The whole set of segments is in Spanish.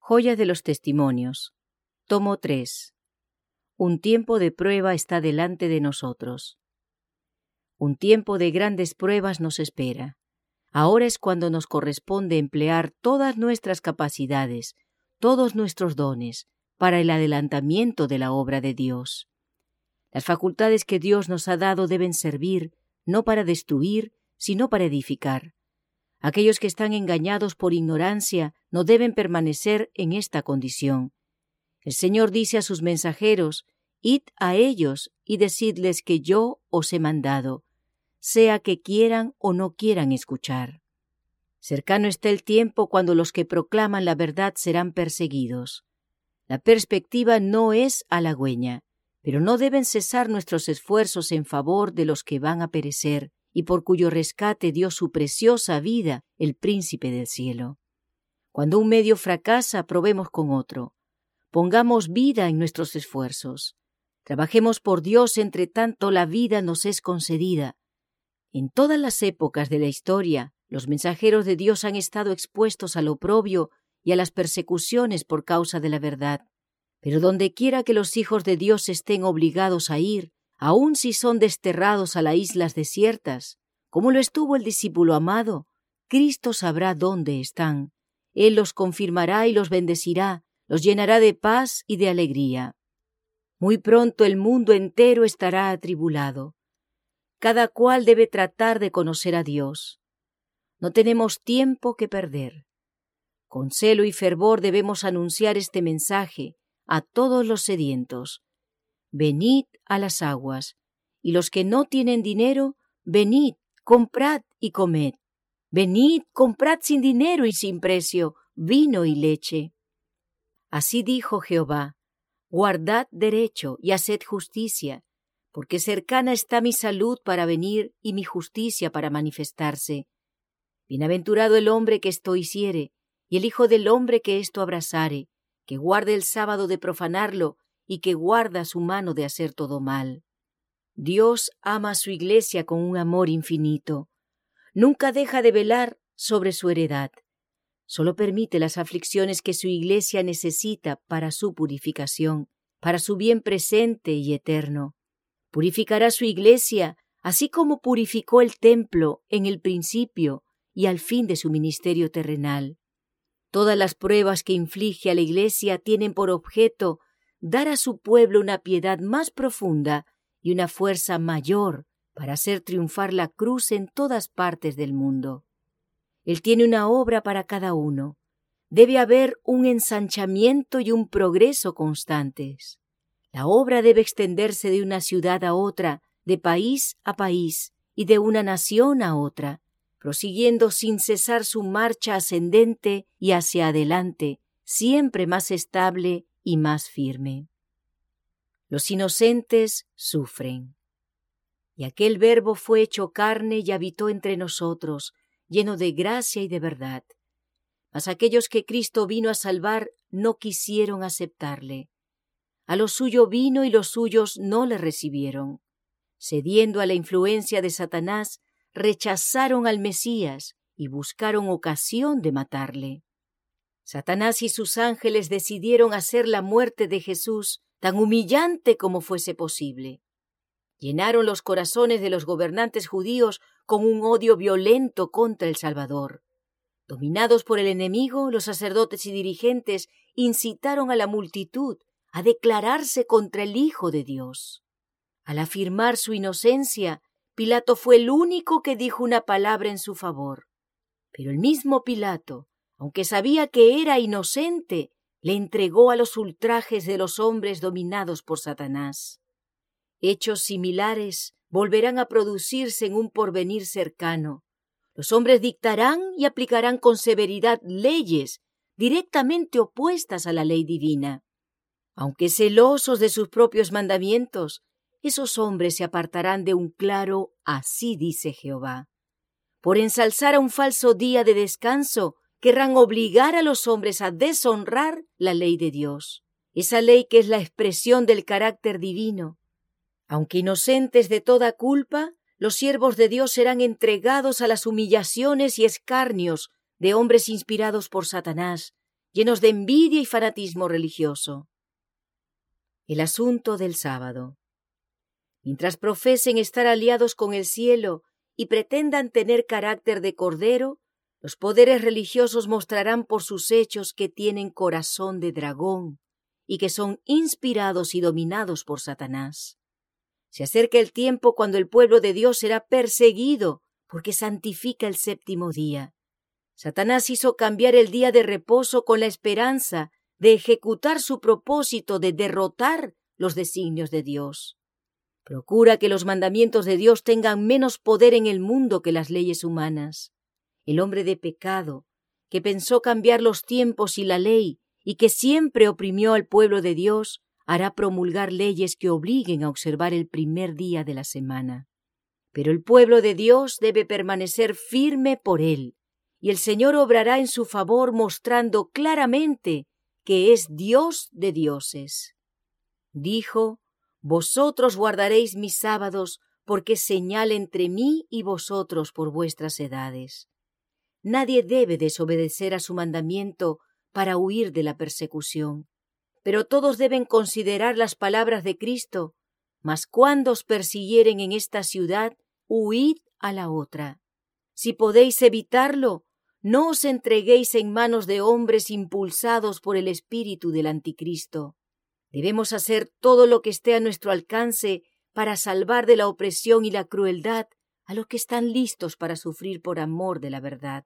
Joya de los Testimonios. Tomo 3. Un tiempo de prueba está delante de nosotros. Un tiempo de grandes pruebas nos espera. Ahora es cuando nos corresponde emplear todas nuestras capacidades, todos nuestros dones, para el adelantamiento de la obra de Dios. Las facultades que Dios nos ha dado deben servir, no para destruir, sino para edificar. Aquellos que están engañados por ignorancia no deben permanecer en esta condición. El Señor dice a sus mensajeros: «Id a ellos y decidles que yo os he mandado, sea que quieran o no quieran escuchar». Cercano está el tiempo cuando los que proclaman la verdad serán perseguidos. La perspectiva no es halagüeña, pero no deben cesar nuestros esfuerzos en favor de los que van a perecer y por cuyo rescate dio su preciosa vida el Príncipe del Cielo. Cuando un medio fracasa, probemos con otro. Pongamos vida en nuestros esfuerzos. Trabajemos por Dios entre tanto la vida nos es concedida. En todas las épocas de la historia, los mensajeros de Dios han estado expuestos al oprobio y a las persecuciones por causa de la verdad. Pero donde quiera que los hijos de Dios estén obligados a ir, aun si son desterrados a las islas desiertas, como lo estuvo el discípulo amado, Cristo sabrá dónde están. Él los confirmará y los bendecirá, los llenará de paz y de alegría. Muy pronto el mundo entero estará atribulado. Cada cual debe tratar de conocer a Dios. No tenemos tiempo que perder. Con celo y fervor debemos anunciar este mensaje a todos los sedientos. Venid a las aguas, y los que no tienen dinero, venid, comprad y comed. Venid, comprad sin dinero y sin precio vino y leche. Así dijo Jehová: guardad derecho y haced justicia, porque cercana está mi salud para venir y mi justicia para manifestarse. Bienaventurado el hombre que esto hiciere, y el hijo del hombre que esto abrazare, que guarde el sábado de profanarlo, y que guarda su mano de hacer todo mal. Dios ama a su iglesia con un amor infinito. Nunca deja de velar sobre su heredad. Solo permite las aflicciones que su iglesia necesita para su purificación, para su bien presente y eterno. Purificará su iglesia, así como purificó el templo en el principio y al fin de su ministerio terrenal. Todas las pruebas que inflige a la iglesia tienen por objeto dar a su pueblo una piedad más profunda y una fuerza mayor para hacer triunfar la cruz en todas partes del mundo. Él tiene una obra para cada uno. Debe haber un ensanchamiento y un progreso constantes. La obra debe extenderse de una ciudad a otra, de país a país y de una nación a otra, prosiguiendo sin cesar su marcha ascendente y hacia adelante, siempre más estable y más firme. Los inocentes sufren. Y aquel Verbo fue hecho carne y habitó entre nosotros, lleno de gracia y de verdad. Mas aquellos que Cristo vino a salvar no quisieron aceptarle. A lo suyo vino y los suyos no le recibieron. Cediendo a la influencia de Satanás, rechazaron al Mesías y buscaron ocasión de matarle. Satanás y sus ángeles decidieron hacer la muerte de Jesús tan humillante como fuese posible. Llenaron los corazones de los gobernantes judíos con un odio violento contra el Salvador. Dominados por el enemigo, los sacerdotes y dirigentes incitaron a la multitud a declararse contra el Hijo de Dios. Al afirmar su inocencia, Pilato fue el único que dijo una palabra en su favor. Pero el mismo Pilato, aunque sabía que era inocente, le entregó a los ultrajes de los hombres dominados por Satanás. Hechos similares volverán a producirse en un porvenir cercano. Los hombres dictarán y aplicarán con severidad leyes directamente opuestas a la ley divina. Aunque celosos de sus propios mandamientos, esos hombres se apartarán de un claro «así dice Jehová». Por ensalzar a un falso día de descanso, querrán obligar a los hombres a deshonrar la ley de Dios, esa ley que es la expresión del carácter divino. Aunque inocentes de toda culpa, los siervos de Dios serán entregados a las humillaciones y escarnios de hombres inspirados por Satanás, llenos de envidia y fanatismo religioso. El asunto del sábado. Mientras profesen estar aliados con el cielo y pretendan tener carácter de cordero, los poderes religiosos mostrarán por sus hechos que tienen corazón de dragón y que son inspirados y dominados por Satanás. Se acerca el tiempo cuando el pueblo de Dios será perseguido porque santifica el séptimo día. Satanás hizo cambiar el día de reposo con la esperanza de ejecutar su propósito de derrotar los designios de Dios. Procura que los mandamientos de Dios tengan menos poder en el mundo que las leyes humanas. El hombre de pecado, que pensó cambiar los tiempos y la ley, y que siempre oprimió al pueblo de Dios, hará promulgar leyes que obliguen a observar el primer día de la semana. Pero el pueblo de Dios debe permanecer firme por él, y el Señor obrará en su favor mostrando claramente que es Dios de dioses. Dijo: «Vosotros guardaréis mis sábados, porque es señal entre mí y vosotros por vuestras edades». Nadie debe desobedecer a su mandamiento para huir de la persecución, pero todos deben considerar las palabras de Cristo: «Mas cuando os persiguieren en esta ciudad, huid a la otra». Si podéis evitarlo, no os entreguéis en manos de hombres impulsados por el espíritu del anticristo. Debemos hacer todo lo que esté a nuestro alcance para salvar de la opresión y la crueldad a los que están listos para sufrir por amor de la verdad.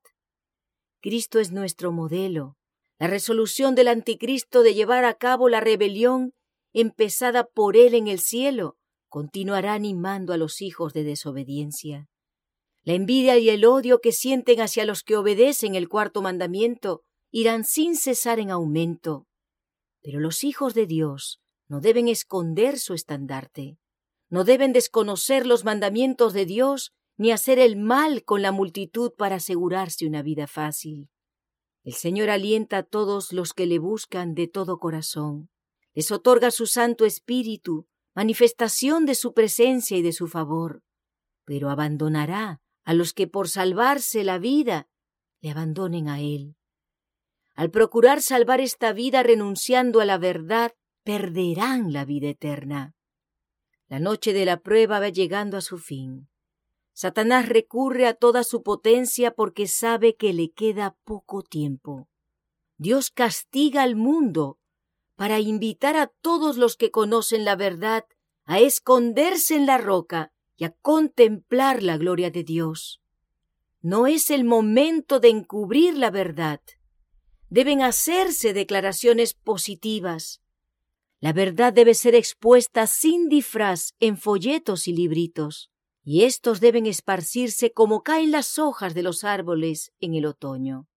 Cristo es nuestro modelo. La resolución del anticristo de llevar a cabo la rebelión empezada por él en el cielo continuará animando a los hijos de desobediencia. La envidia y el odio que sienten hacia los que obedecen el cuarto mandamiento irán sin cesar en aumento. Pero los hijos de Dios no deben esconder su estandarte. No deben desconocer los mandamientos de Dios ni hacer el mal con la multitud para asegurarse una vida fácil. El Señor alienta a todos los que le buscan de todo corazón. Les otorga su Santo Espíritu, manifestación de su presencia y de su favor. Pero abandonará a los que por salvarse la vida le abandonen a Él. Al procurar salvar esta vida renunciando a la verdad, perderán la vida eterna. La noche de la prueba va llegando a su fin. Satanás recurre a toda su potencia porque sabe que le queda poco tiempo. Dios castiga al mundo para invitar a todos los que conocen la verdad a esconderse en la roca y a contemplar la gloria de Dios. No es el momento de encubrir la verdad. Deben hacerse declaraciones positivas. La verdad debe ser expuesta sin disfraz en folletos y libritos, y estos deben esparcirse como caen las hojas de los árboles en el otoño.